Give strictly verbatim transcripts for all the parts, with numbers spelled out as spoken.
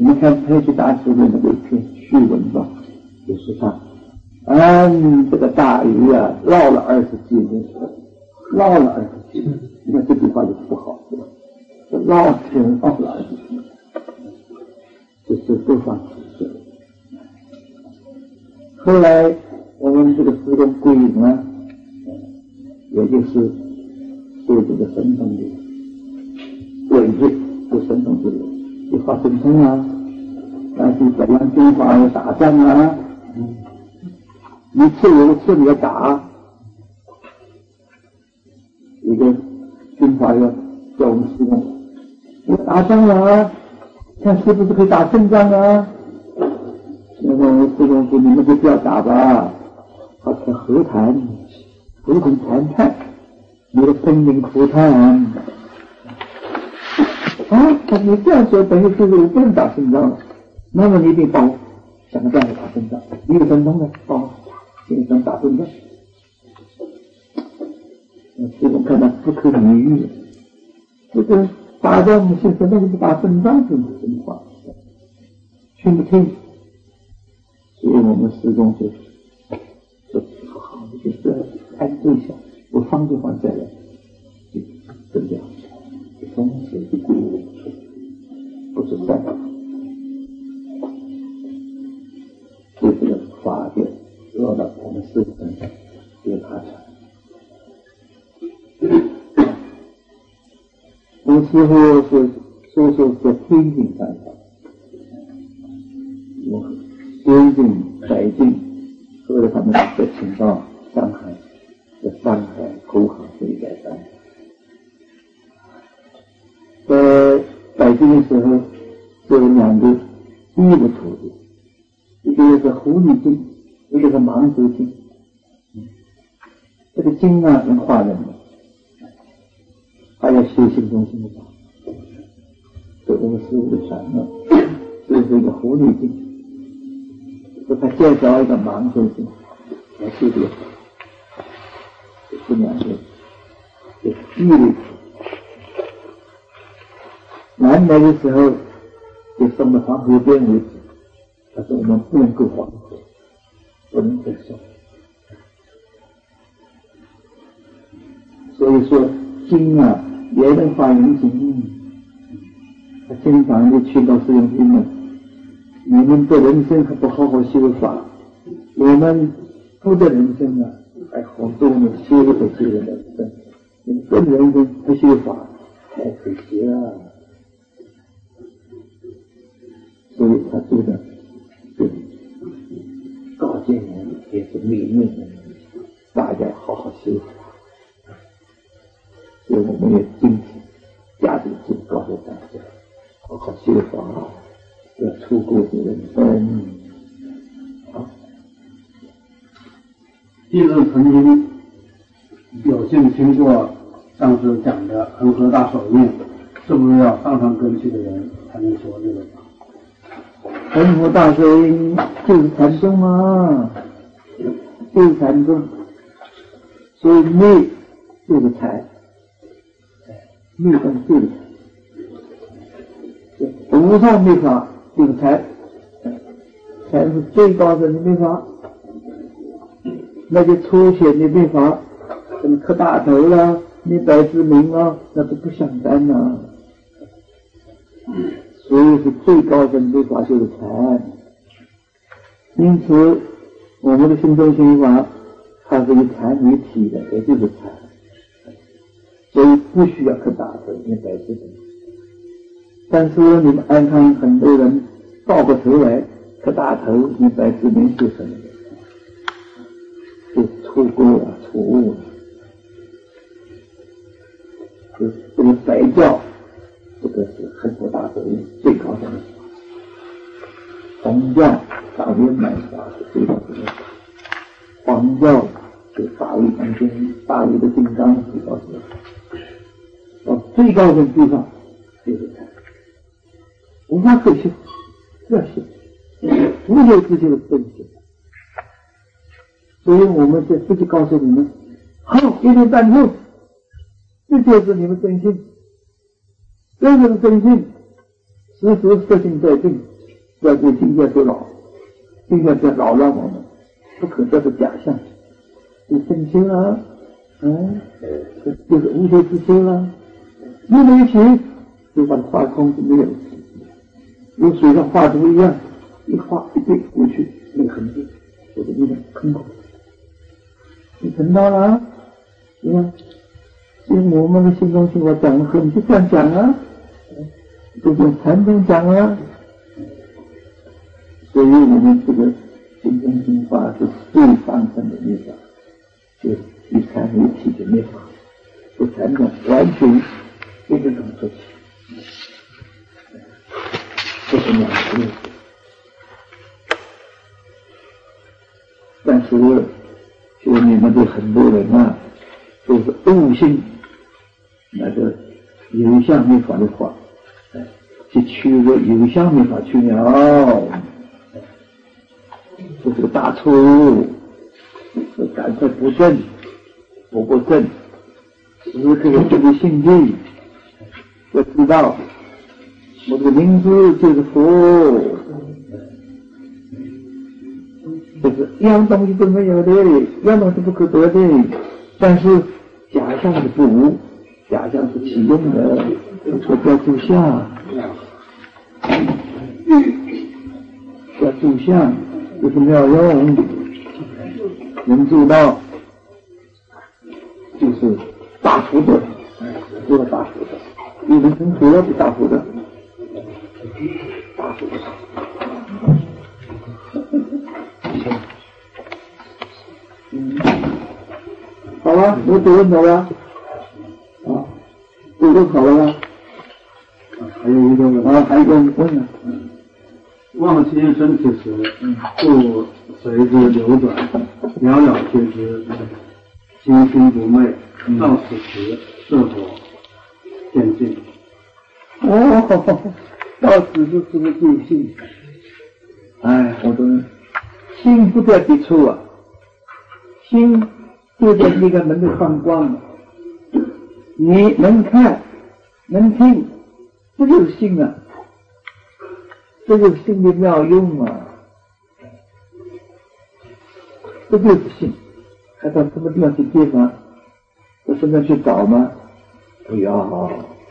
你们看佩奇大师的那个一篇序文吧，就是他，嗯，这个大鱼啊，捞了二十几年，捞了二十几年，你看这句话就不好说，这捞天捞了二十几年，这是多方指示。后来我们这个师公归隐呢，也就是对这个神通的委任，对神通之人，就发神通啊，但是北洋军阀要打仗啊，一次有一次你要打，一个军阀要叫我们师公，要打仗了啊，看是不是可以打胜仗啊？那么我们师公说你们就不要打吧，好像和谈，和平谈判，你的生灵涂炭啊！他你这样说，等于就是我不能打胜仗了。那么你得帮我想个办法打胜仗，你有神通的，帮我现在打胜仗。这种看到不可理喻，这个打仗现在那个不打胜仗是什么话？听不听？所以我们师公就说好好的，就是安住一下，我放就放下来，就真的从此就归无处，不是善法。所以这个法就落到我们师父身上，也爬出来。我们师父是说说在天境善法，我仙境、白境，所以他们在青岛、上海、在上海、口海这一带上。在白境的时候，就有两个第一个徒弟，一个是狐狸精，一个是盲族精。这个精啊，能化人的，还要修行中心的法，所以我们师父的传了，这是一个狐狸精。说他介绍一个盲族精来修这个法，这两个就异类。南来的时候就送到黄河边为止，他说我们不能够黄河，不能再送。所以说经啊也能发人经，他经常就劝告师兄弟们，你们的人生还不好好修法，我们不的人生啊还好多呢，修不修的人生，你们跟人生不修法太可惜了。所以他做的就告诫人也是勉励人，大家好好修法。所以我们也坚持加紧去告诉大家，好好修法，要出国的人生。好， 弟子曾经有幸听过上师讲的恒河大手印，是不是要上上根器的人才能说这个法？ 恒河大手印就是禅宗啊，就是禅宗，所以密就是禅，密跟就是禅，无上密法就是禅，禅是最高深的密法，那就粗浅的密法，什么磕大头啦、灭白之名啊，那都不相干啊。所以是最高深的法就是禅，因此我们的心中心法它是以禅为体的，也就是禅，所以不需要磕大头灭白之名。但是你们安康很多人倒过头来磕大头灭白之名是什么？是错过了，错误了。是这个白教，这个是恒河大手印最高深的法。红教大圆满法是最高深的法。黄教是大威当中大威的金刚最高深的法。到最高深地方就是禅，无法可修，要修，无有自修的不能修。所以我们在自己告诉你们，好，一点半后，这就是你们真心，真正的真心，时时摄心在定， 要对境界不扰，境界不要扰乱我们，不可得的假象，是真心啊，嗯，就是无学之心啊，一没有学就把它画空就没有，如水上画图一样，一画一对过去那个痕迹，就是一种空空。你听到了？你看，用我们的心中心我讲的和你就这样讲啊，就用禅宗讲啊。所以我们这个心中心法是最上乘的灭法，就是以禅为体的灭法，和禅宗完全不能同说起，这是两个意思。但是就你们这很多人啊，都是悟性那个有相没法的话，哎，去取个有相没法去了，这是个大错误，赶快补正，补不正，时刻有这个心境，要知道我这个名字就是佛，就是一样东西都没有的，一样东西不可得的，但是假象是不无，假象是起用的，这叫住相，叫住相，就是妙用，能做到就是大福德，做到大福德，一人成佛是大福德，大福德。嗯，好了，我读问到了，啊，读都考了吗？ 还有一个问啊，还有一个问呢。 嗯，忘记身体时，故随之流转，了了却知，心心不昧，到此时是否见性？ 哦，到此时是不是见性？哎，我都心不在抵触啊，心就在那个门的放光，你能看能听，这就是心啊，这就是心的妙用啊，这就是心。还到什么地方去地方？到什么地方去找吗？不要。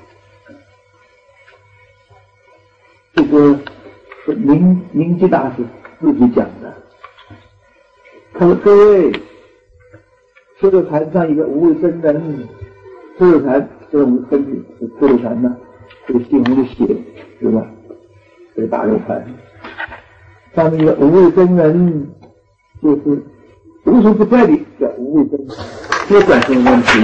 这个是明明基大师自己讲的。他说：“各位，这个坛上一个无畏真人，这个坛是我们分体是这个坛呢，这个姓洪的血是吧？这个大肉盘上面一个无畏真人，就是无所不在的叫无畏真人，不管什么问题。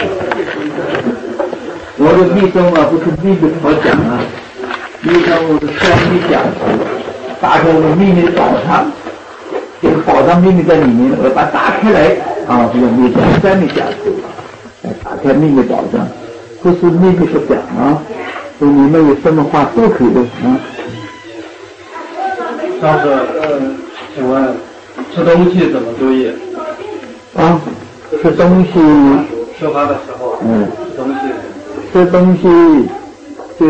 我的密宗啊，不是秘密好讲啊。”你看我的双臂讲师，打开我的秘密的宝藏，这个宝藏秘密在里面，我把它打开来啊，这个秘密三密讲师，来打开秘密宝藏，不是秘密不讲啊，说你们有什么话都可以的啊。 上次呃，请问吃东西怎么注意？ 啊，吃东西， 吃饭的时候， 嗯， 吃东西， 吃东西就是。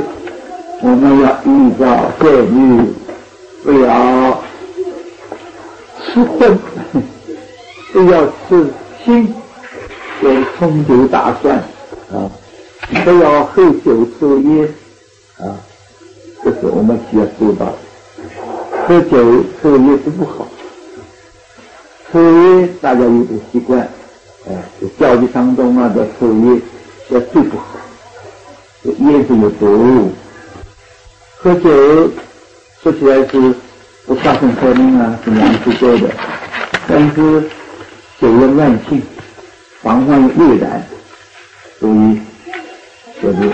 我们要依照戒律，不要吃荤，不要吃腥，有葱酒大蒜啊，不要喝酒抽烟啊，这是我们需要做到的。喝酒抽烟是不好，抽烟大家有个习惯，哎，就教育当中啊的抽烟，这最不好，这烟是有毒。喝酒说起来是不杀生害命啊，是良知做的，但是酒有慢性，防患未然，所以就是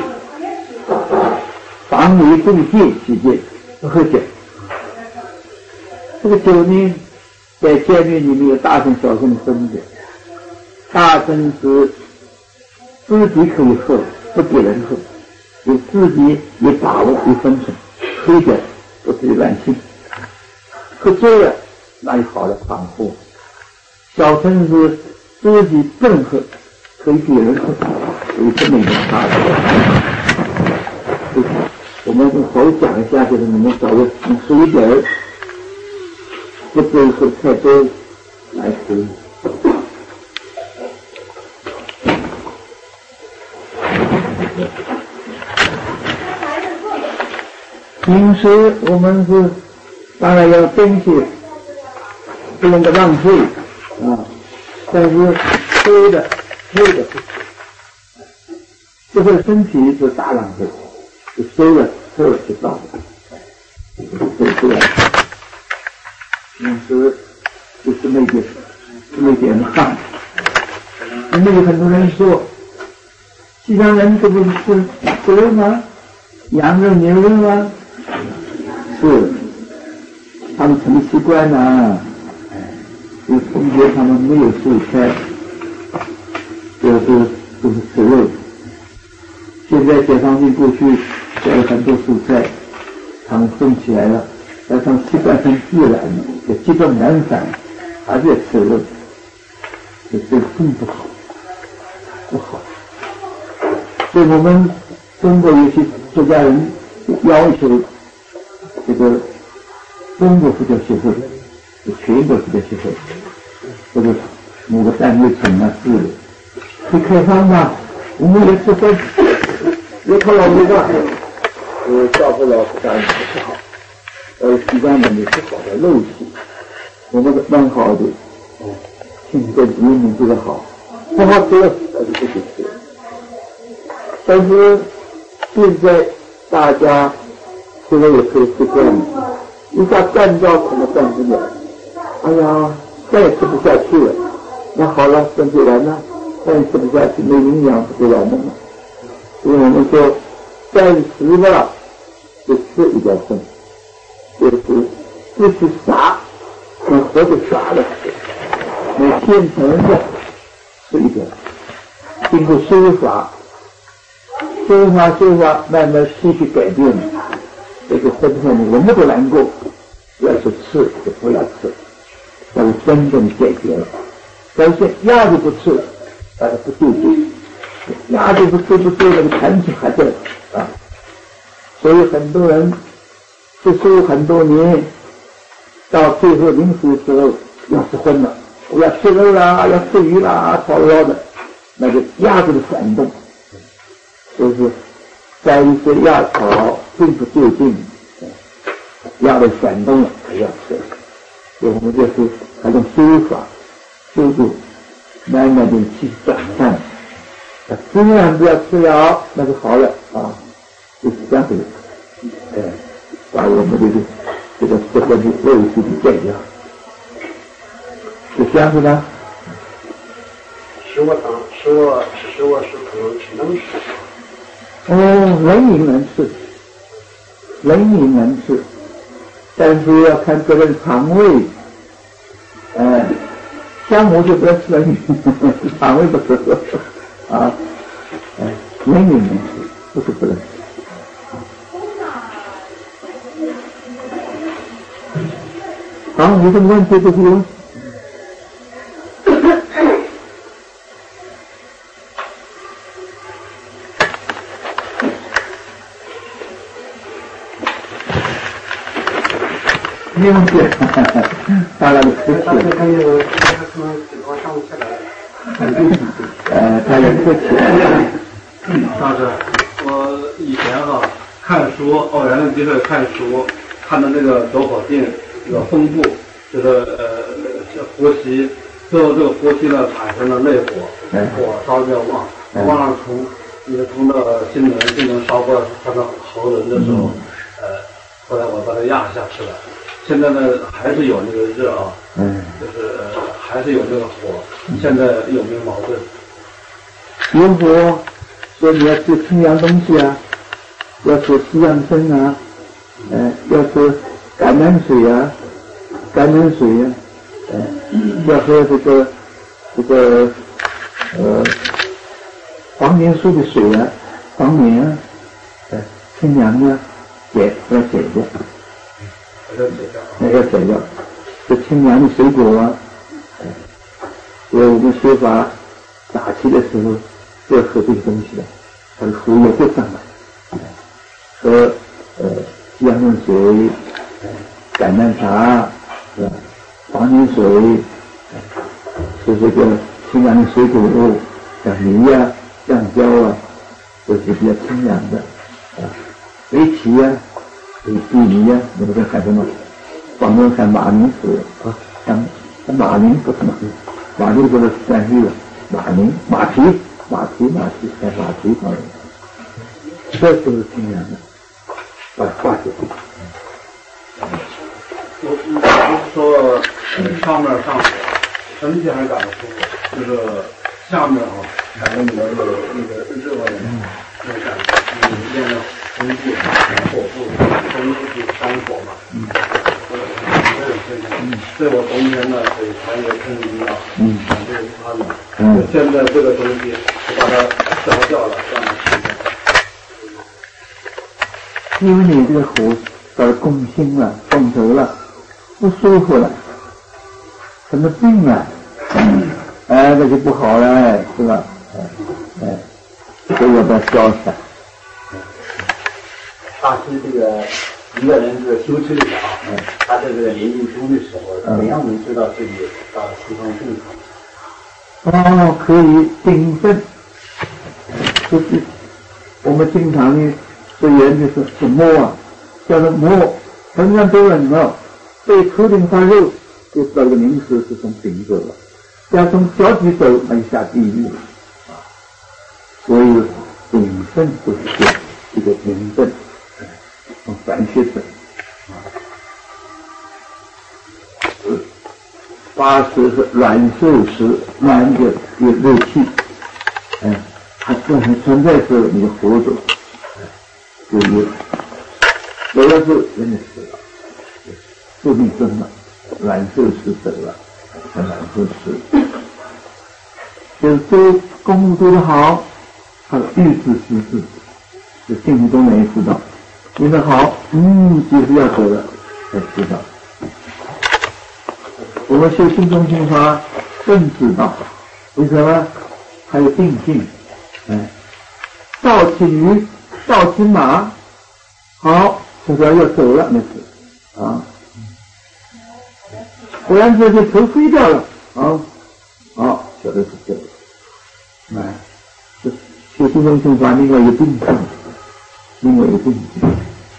防微杜戒期间不喝酒。这个酒呢，在戒律里面有大乘小乘的分别，大乘是自己可以喝，不给人喝。有自己有把握有分寸，喝酒不是乱性，喝醉了那有好的防护。小乘是自己不能喝，可以给人喝，有这么一个差别。我们单跟稍微讲一下，就是你们找个水一点儿，不至于喝太多来吃。平时我们是当然要珍惜，不能够浪费啊。但是喝的喝的不这个身体是大浪费，就收了喝了就到了，对不对？平时就是那点那点汗。那有很多人说，西方人这不是吃吃肉吗？羊肉、牛肉吗？是，他们成习惯了，就同学他们没有蔬菜，就是都是吃肉。现在解放军过去带了很多蔬菜，他们种起来了，但他们习惯成自然了，也基本难反，还是吃肉，这这更不好，不好。所以我们中国有些作家人要求这个中国佛教协会，全国佛教协会，或者某个单位成了制的，去开放嘛，我们也是会，也靠老师讲，呃，教授老师讲也不好，呃，西方人也不好的陋习，我们蛮好的，现在人民做得好，不好吃了，那就不去吃。但是现在大家现在也可以吃这样子，一下干掉可能干不了，哎呀，再也吃不下去了，那好了，身体完了，再也吃不下去，没营养不就完了吗？所以我们说，暂时吧，就吃一点分，就是不去杀，你活着杀了吃，你现成的吃一点，经过修法。修法修法，慢慢细去改变，这个分分我们都难过。要是吃就不要吃，那是真正解决了。但是鸭子不吃，大家不对劲，鸭子不吃不吃，那个弹性还在啊。所以很多人吃素很多年，到最后临死的时候要吃荤了，我要吃肉啦，要吃鱼啦，炒肉的，那个鸭子的反动。就是在一些药草并不对劲，药的反动了还要吃，所以我们就是还用修法修度，慢慢的去转换，尽量不要吃药，那就好了啊，就是这样子，哎，把我们这个这个这个肉体给减掉，是这样子的。 食物糖，食物吃食物是可能只能吃。 哦，人也能吃，人也能吃，但是要看个人肠胃。呃，像我就不要吃人，肠胃不适合啊。哎、呃，人也能吃，不是不能吃。好，有什么问题就不用。没问题，当然不客气。 他可以，他可能我上不起来。 呃，他也客气。 大师，我以前哈看书，偶然的机会看书，看到那个走火定这个风部，就是呃这呼吸，最后这个呼吸呢产生了内火，火烧比较旺，旺了从也从那心轮心轮烧过烧到喉轮的时候，呃，后来我把它压下去了。现在呢，还是有那个热啊，嗯，就是还是有那个火。现在有没有矛盾？ 有火，说你要吃清凉东西啊，要吃西洋参啊，呃，要吃橄榄水啊，橄榄水啊，呃，要喝这个这个呃黄连树的水啊，黄连啊，呃，清凉啊，解要解掉。那要解药，这清凉的水果啊，所以我们学法打气的时候就要喝这些东西的，它的福也会上来。和呃养生水、橄榄茶，是吧？黄金水，是这个清凉的水果，像梨啊、橡胶啊，都是比较清凉的啊。围棋啊，这个地梨啊，那个喊什么？广东喊马铃薯啊，喊马铃不是马铃，马铃这个山芋了，马铃、马蹄、马蹄、马蹄，喊马蹄方面，这都是清凉的，把化解。 我我说上面上火，身体还感觉舒服，这个下面啊，感觉你的那个那个热的那个感觉，你练了胸部、火部、胸部山火嘛，嗯，这种现象，对我冬天呢，对它也很重要，嗯，这个它呢，嗯，现在这个东西我把它消掉了，让它去掉。 因为你这个火到攻心了、动头了，不舒服了，什么病啊？哎，那就不好了，是吧？哎，哎，这个要把它消散。 大师这个一个人这个修持里啊，嗯，他在这个临命终的时候，怎样能知道自己到西方正途？ 哦，可以定分，就是我们经常的说研究是是摸啊，叫做摸，很多多人啊，被头顶发肉，就知道这个名词是从顶走了，要从脚底走，那就下地狱了啊。所以顶分就是这个顶分。从反血分啊，八十是软受时，软的有热气，哎，它这还存在是你的活着，哎，就有，有的时候人家死了，寿命增了，软受时走了，才软受时，就是做公务做得好，他预知失智，是幸福中人也知道。你的好，嗯，就是要走了，才知道。我们修心中心法更知道，为什么？还有定性，哎，倒骑驴，倒骑马，好，这个要走了，那是啊，忽然之间头飞掉了，啊，好，晓得是走了，哎，这修心中心法另外一个定性，另外一个定性。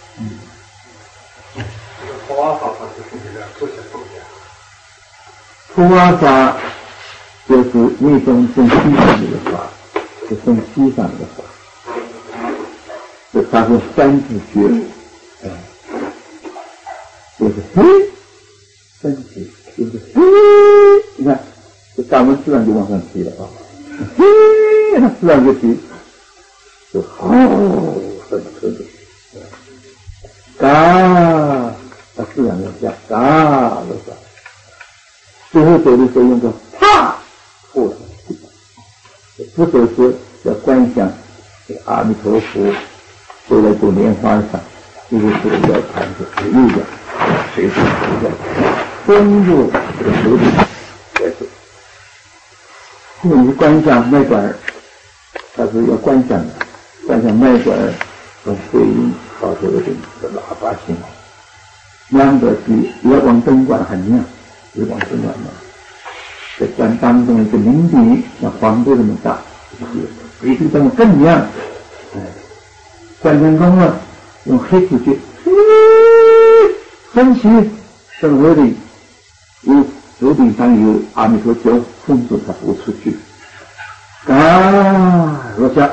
普瓦法它就是这个出现不一样。 普瓦法就是那种从西方的法，是从西方的法，就它是三字诀，哎，就是嘿，身体就是嘿，你看这大门自然就往上提了啊，嘿，它自然就提，就好，很可以，嘎。它自然要下，嘎了嘎，最后走的时候用个啪破了，不走时要观想这个阿弥陀佛坐在这莲花上，这个手要盘着右脚，随时手脚封住这个手指再走。你观想脉管，它是要观想的，观想脉管和回音到这个这个喇叭信号。两个是月光灯管很亮，月光灯管呢，在管当中一个明点像黄豆那么大，比这个灯更亮。哎，关成功了，用黑字诀，升起升头顶，有头顶上有阿弥陀经封住它不出去，啊，落下，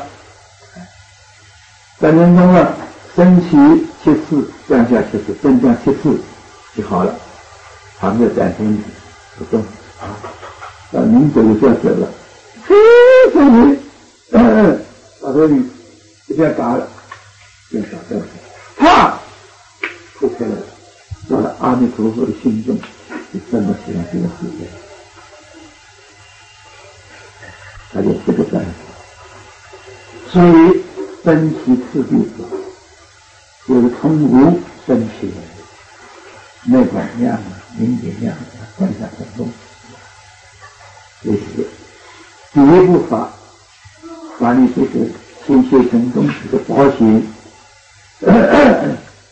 关成功了。升起七次，降下七次，升降七次就好了。旁边展现不动啊，啊，您走就要走了，嘿，这里，嗯嗯，把这里一下打了，就打掉了，啪，破开了，到了阿弥陀佛的心中，就真的喜欢这个世界，他就这个办法。所以分析次第。就是从无升起来的，脉管量啊、明点量啊、观想活动，这是第一步法，把你这个修学成功这个保险，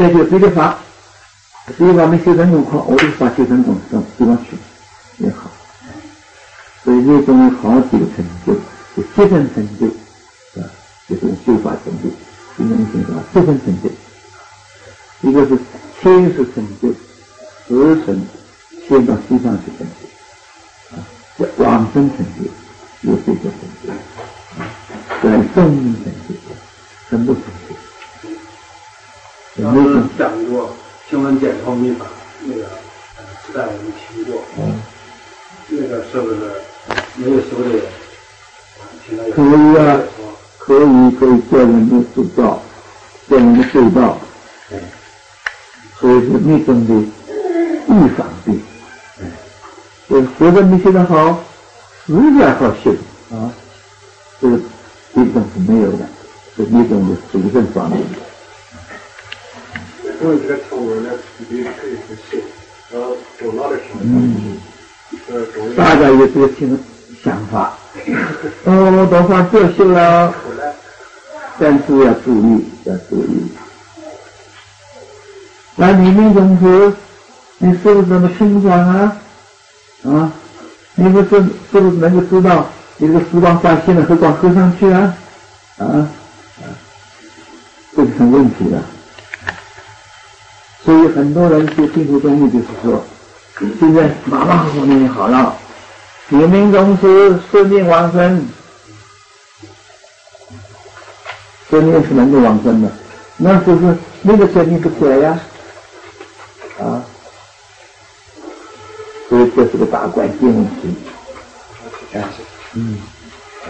再就别的法，别的法没修成功好，我这个法修成功到地方去也好。所以这种好几个成就，就七分成就，啊，就是修法成就，今天讲什么七分成就，一个是天时成就，时成，先到西方去成就，啊，叫往生成就，又是一个成就，啊，在生命成就，全部成就。 老师讲过清文解脱密法，那个时代我们听过，嗯，那个是不是没有修的人？ 可以啊，可以可以叫人的塑造，叫人的受到，哎，所以是那种的预防病，哎，就是学的没学得好，实在好修啊，这个这种是没有的，是那种的主正方面的。 因为这个成文呢，你可以去修，然后走到的时候， 嗯，大家有这个情想法，哦，等会儿这修了，但是要注意，要注意。那你那种是，你是不是那么清爽啊？啊，你不是是不是能够知道你这个时光发现了，何光合上去啊？啊啊，这个成问题了。所以很多人学净土宗义就是说，现在马马虎虎念好了，解命终时顺念往生，顺念是能够往生的，那就是那个顺念不起来呀，啊，所以这是个大关键问题，啊，嗯，啊，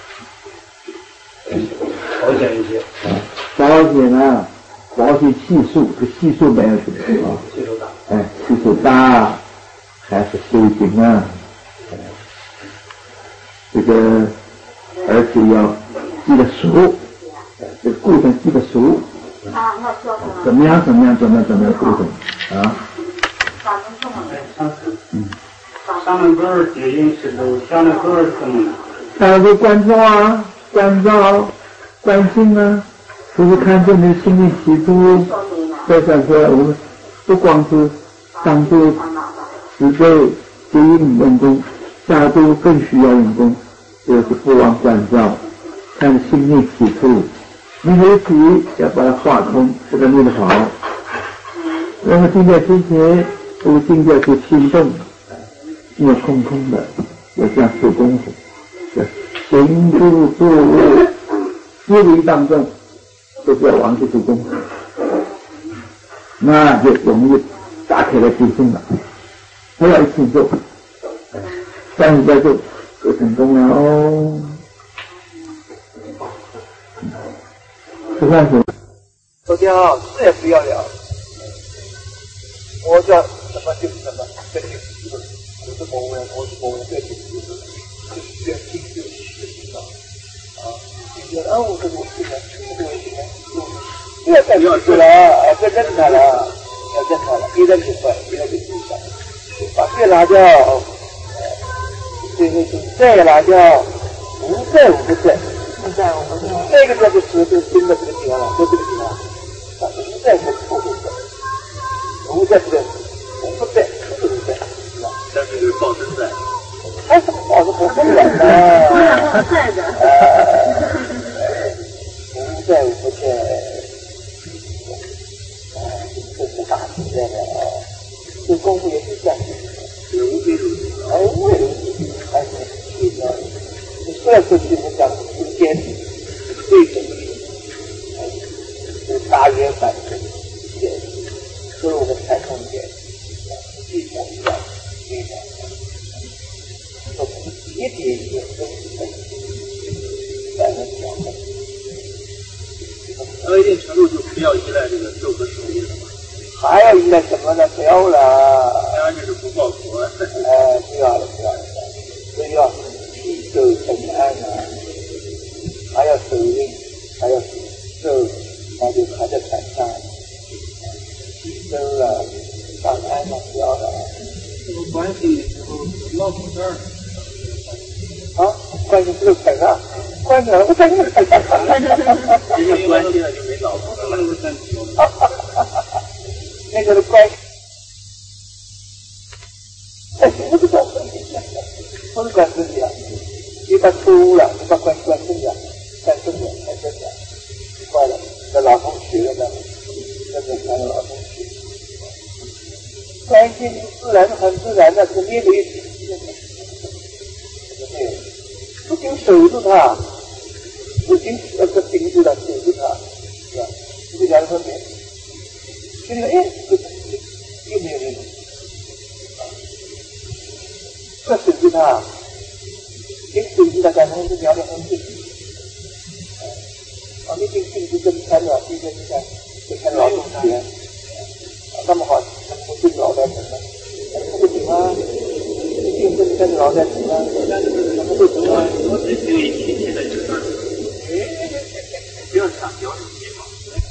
保险一些， 啊，保险啊。保险系数，这系数没有什么啊？ 系数大， 哎，系数大，还是修行啊？哎，这个而且要记得熟，这个过程记得熟。啊，那说怎么样？怎么样？怎么样？怎么样？过程啊？ 嗯，上面歌儿解音是都，下面歌儿是什么？ 还有个关照啊，关照，关心啊。就是看见你心里起初，再想说我们不光是上度、十倍、接应用功，下度更需要用功，就是不忘关照，看心里起初，你有起要把它化空，使得念得好。然后境界之前，这个境界是心动，没有空空的，要这样做功夫，叫行住坐卧思维当中。都是要往这做功夫，那就容易打开了心性了。不要一起做，但是在做就成功了哦。吃饭时， 昨天啊，死也不要了，我叫什么就是什么，这个就是我是博物院，我是博物院，这个就是就是越听越越知道啊，听着啊，我这个我这个这个我这个。不要再出去了，啊，不要认他了，要认他了，一认就算，一认就知道。把这个拿掉，这个就这个拿掉，不在我不在，不在我不在。这个叫做是就新的这个地方了，就这个地方，啊，不在是错误的，不在不在，我不在，不不在，是吧？但是就是报身在，还是报是不分的，不在的，不在不在。这是大自然的啊，这功夫也是这样，有无非如此，哎，无非如此，哎，对的。你虽然说是我讲中间，对的，哎，这大圆反正也和我们才空间一模一样，对的。说一点一点都是在才能调整。 到一定程度就不要依赖这个咒和手印了嘛。 还要依赖什么呢？不要了。 当然就是不报佛。 哎，不要了，不要了。所以要祈求平安啊，还要手印，还要咒，那就还在产上。祈求了，平安嘛，不要了。 这个关心的时候老不事儿。 啊，关心这个梗啊，关心了，我关心了。 因为关心了就没老婆了。 那个的关系，哎，我不懂，我是管自己啊，一把粗了，一把关关正的，干正的，干正的，奇怪了，这老同学了呢，这个三个老同学，关系自然很自然的，是捏在一起，对，不仅守住它，不仅呃个顶住了，守住它，是吧？这个两个分别，这个哎，这个又没有那种。这守住它，一守住它，感觉是两两分对。啊，你这镜子跟看了，这个你看，就看老同学，那么好，我对老在什么？不行啊，镜子跟老在什么？那么不行啊。我只是有一天现在就是，不要上标准结构。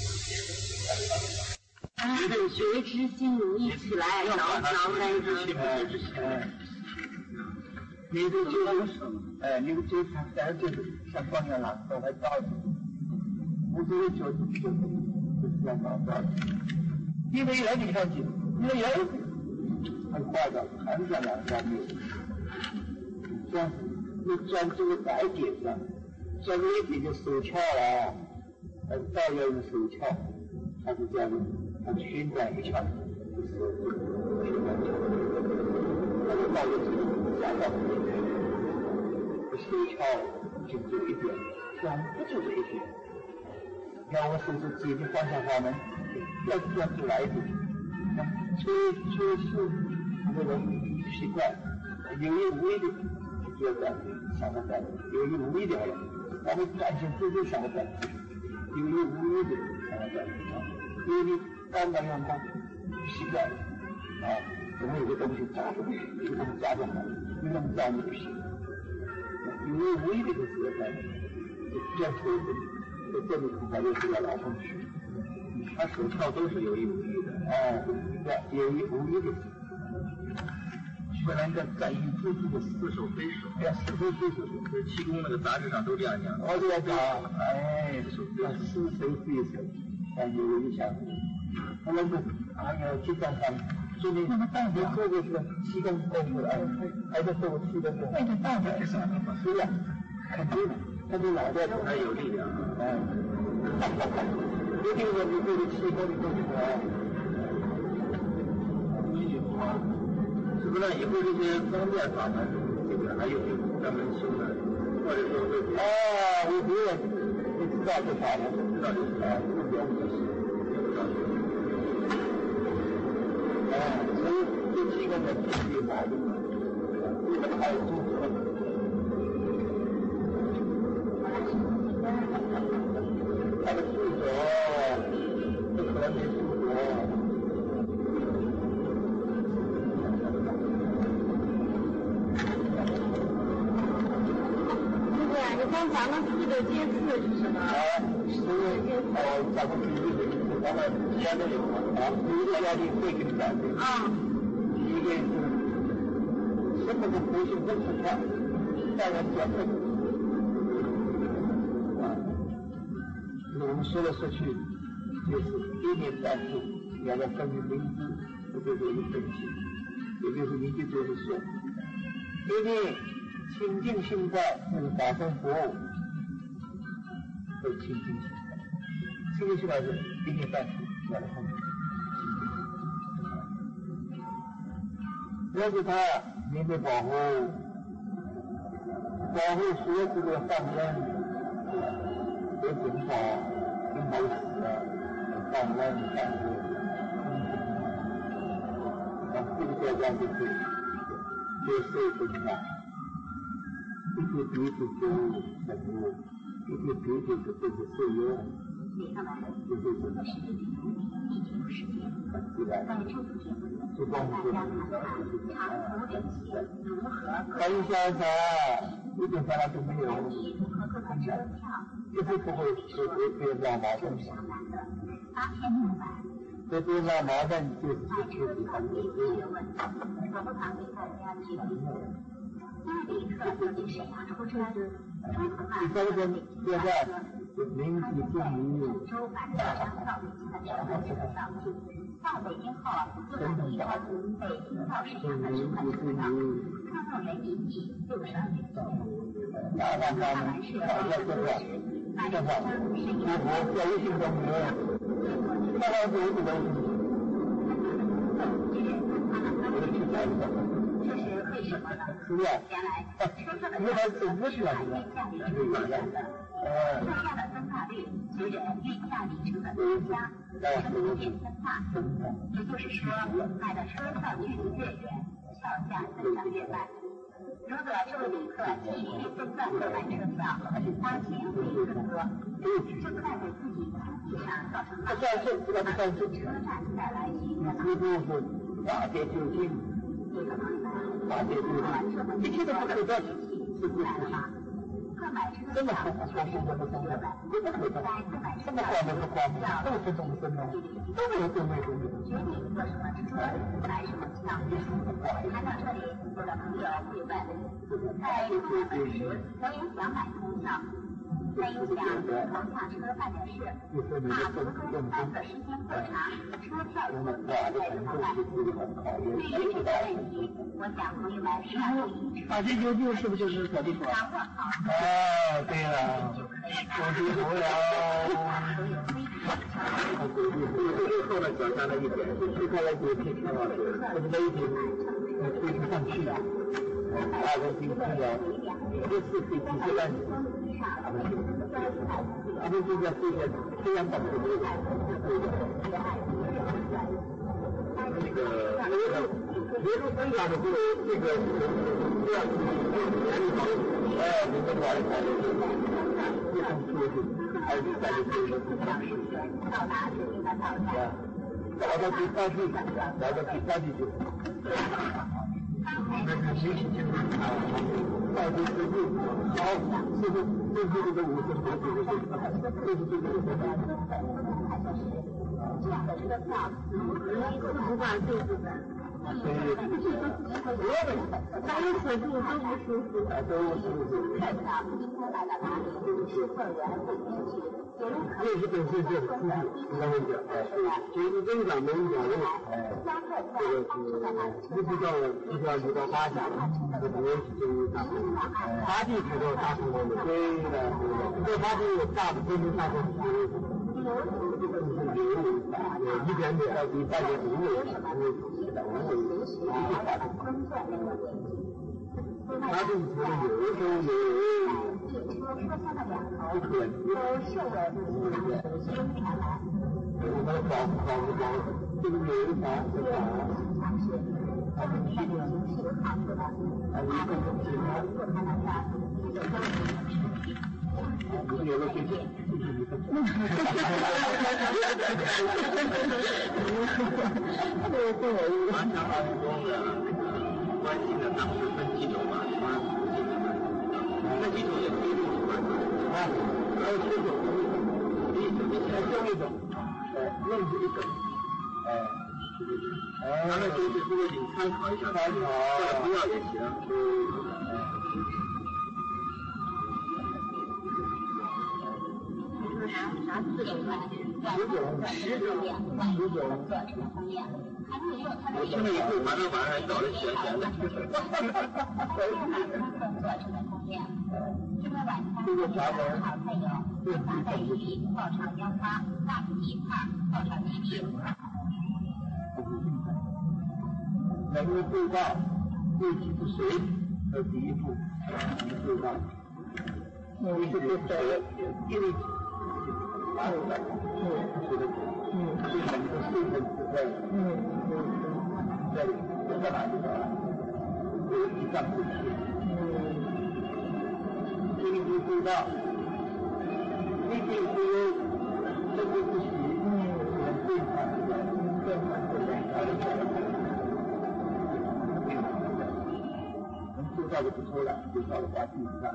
跟学之心一起来，脑脑袋上。你这就是，哎，你就是在就是像光阳朗都还高的，我这个就是就是就是要高高的，因为人你看见，因为人很快的，很想两三年，像你钻这个白点上，钻这一点就手翘了，呃，再要用手翘，它是这样的，它旋转一翘，就是旋转一翘，它就到了这个。下到手翘就这一点，转不就这一点。让我手指接近方向盘门，要转出来一点。吹吹手那个习惯，有意无意的就要转上个转，有意无意的好了，咱们感情自己上个转，有意无意的上个转，因为你刚刚用功习惯了啊。总有个东西夹住，有个东西夹住好，你那么夹就不行。有意无意的就是要在这样抽的，在这里恐怕又是要老同学。他手翘都是有意无意的，哎，对，有意无意的。本来在在意自己的似手非手，对，似手非手，这气功那个杂志上都这样讲。我这样讲，哎，似手非手，但有一项，我们不，哎呀，就这样讲。所以你做的是气功功夫，哎，还在做气功功夫。那就道理是什么？是呀，肯定的，他的脑袋还有力量，哎，一定是你做的气功的功夫啊。是不是以后这些方便法门，这个还有专门修的，或者说会啊，我觉得你知道这法门，知道就是啊，不了解是，不了解。哎，所以这几个人必须保证，为了开注册。他的住所不可能没住所。 师傅呀，你刚讲的四个阶次是什么？ 啊，是呃，咱们举例的，咱们家里有啊，第一个家里会跟咱的。啊。第一个是什么都不是不出来，当然讲的。啊，我们说来说去，就是一年三次，两个分明明知，这就是一个分析，也就是明知就是说，一年清净心在就是法身佛物，都清净心在，清净心在是一年三次，两个分明。要是他面对保护，保护所有这个放任，有警察、警察死了，放任放任，那这个国家就是接受警察，一些彼此就什么，一些彼此就是受用，就是什么？对吧？就光是大家想想，一点想法都没有，就是不会是别别让矛盾。这别让矛盾就是就是很有意思。第三个现在名字证明周把这张照片的成分介绍，到北京后就把一张北京造市场的成分介绍，创造人民币六十二点七。 麻烦他们找一下这个这个微博在微信中没有，大概是有几个我的去找一找。 这是为什么呢？ 是呀， 原来车上的因为它整个是来的， 运价里程的的，车价的增大率随着运价里程的增加，成本也增大。也就是说，买的车票距离越远，票价增长越慢。如果这位旅客继续分段购买车票，花钱会更多，这快给自己经济上造成麻烦，给车站带来许多麻烦。 是大跌究竟，大跌究竟，一切都不可靠，是不是？ 购买车真的票不可靠，真的不可靠，真的不可靠， 在购买车什么光都是光，都是众生呢，都没有对没对的。 决定坐什么车，买什么票。谈到这里，我的朋友会问：在出门时，我也想买通票，没有想刚下车办点事，怕途中耽搁时间过长，车票有问题该怎么办？对于这个问题，我想朋友们是要注意。 大跌究竟是不是就是小地方？ 掌握好。 哦，对了，我记住了。最后呢，讲下来一点，最后来就听听了，我们的一点推不上去啊。二个星期了，这次比几十万，他们他们就在这个这样搞的，那个那个别说增长的这个这个这样子，哎，你们玩一玩，非常舒服，而且在这个到达指定的到站， 找到第三句，找到第三句就。那是学习精神啊！到底是不好，是不是这是这个五十多岁的人，这是这个五十多这样的车票不不挂肚子的，哪有车住都不舒服， 都舒服。 看到今天来到哪里，是客源会进去，有人可这是本身就是出去，我跟你讲，其实增长能讲的，哎，这个是不知道一条路到八家，这不是就是大同，八地才到大同的，对的，这八地有大的分成大同区。一点点到底大概五位，五位，五位，一个大同。他这里头的有都有， 列车车厢的两头都设有路线图宣传栏。 我们搞搞搞这个有一条是吧？ 这个你的旅行是有好处的，它的其他不谈的价值，这都是实体。 你有了这些，完全二十多个关心的当时分几种嘛，什么附近的嘛，那几种也可以入手嘛，啊，还有这种，一种的现在就一种，哎，另一种，哎，哎，咱们就是这个你参考一下，参考，不要也行，哎。 拿四种来，十种，十种两块，十种做成的封面，还没有它的。 我听了以后，晚上晚上搞得咸咸的。 做成的封面，这个晚餐的小炒菜有大带鱼、爆炒腰花、大鸡块、爆炒鸡翅。 能够对到对几步水和第一步，对到。嗯，这个水，因为。哪有的？嗯，是的，嗯，是很多水分之类的，嗯嗯，在这个哪里的？有一张不去，嗯，这个就知道，一定是这个不行，嗯，也对他的，正常不正常的，能做到的不错了，就到了八地上，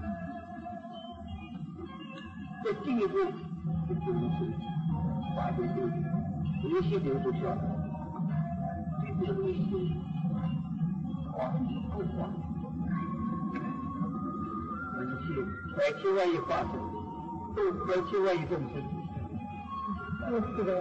再进一步。这就是法律规定，有些人不晓得，这个东西黄不黄？而且在境外一发生， 都要求外一众生。 又是的，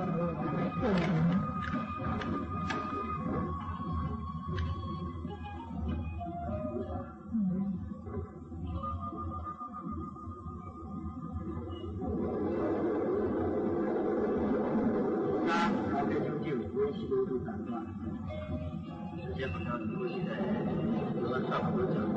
维系都都斩断，直接好像我现在得了上头讲，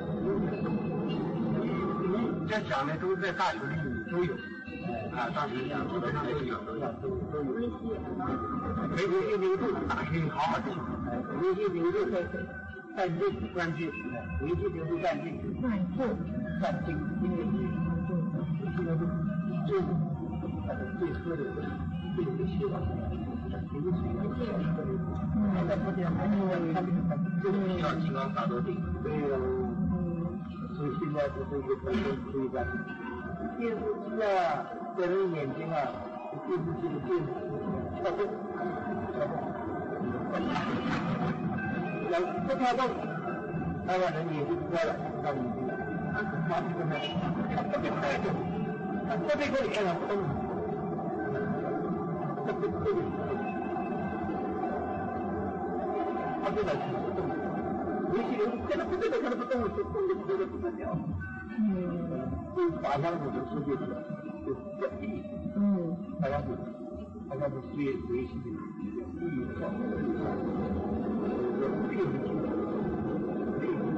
你这讲的都在大学里都有，啊，大学讲基本上都有，都有都有。维系流动，大学好好听，维系流动在占尽占尽，维系流动占尽， 占尽占尽，因为这个最它的最喝的最有希望。现在不见还是他这个真要金刚萨埵定，所以所以现在是这个本身可以在电视机啊，在人眼睛啊，电视机的电视跳动，跳动，要不跳动，台湾人眼睛坏了，看眼睛了，他这个呢，他特别快动，他特别快看不动，特别特别。他现在看不动，维系流现在不对的看不动，就动就动的不得了。嗯，这法上我的世界的有这意义。嗯，好像是好像是随维系的意义上，呃，并不清楚，并不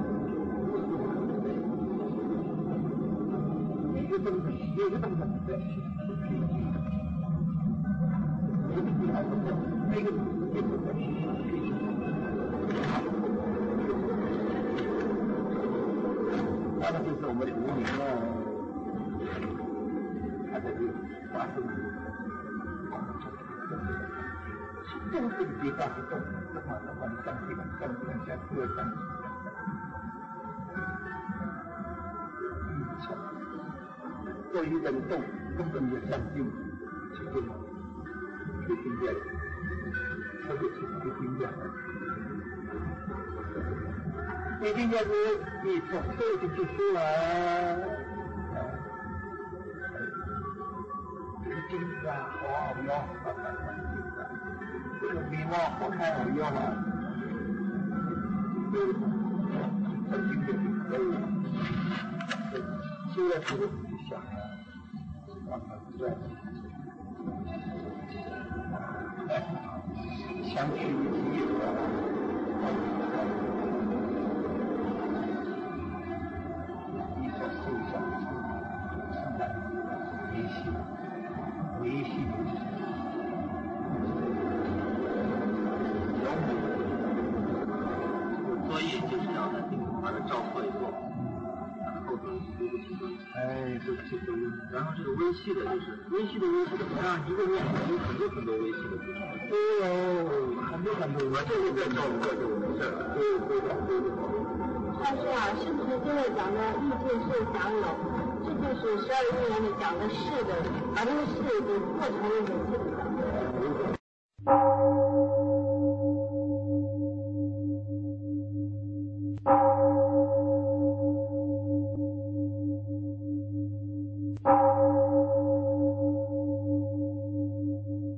一个动作，一个动作对，一个地方动作，那个也不对。那么就是我们的无名啊，它在这里发生动这个地方是动，这块的话你上去了，上去了，下去了，上去了。做一个动，根本就上进，去动，去听见，特别是去听见。一定要是你从这个去说啊，这个金子啊，好好要，这个眉毛好看好要啊，都很经典的，可以，修了之后去想，让它转，想去一体啊。受想上来维系维系作业就是要在这个把它照做一做，后头留个提纲，哎，这这个，然后这个微细的就是微细的微细的，不像一个面有很多很多微细的，都有很多很多，我这个在照做就没事了，都都都都。 但是啊，是不是现在讲的意境是讲有，这就是十二因缘里讲的是的，把这个是给做成了有气的。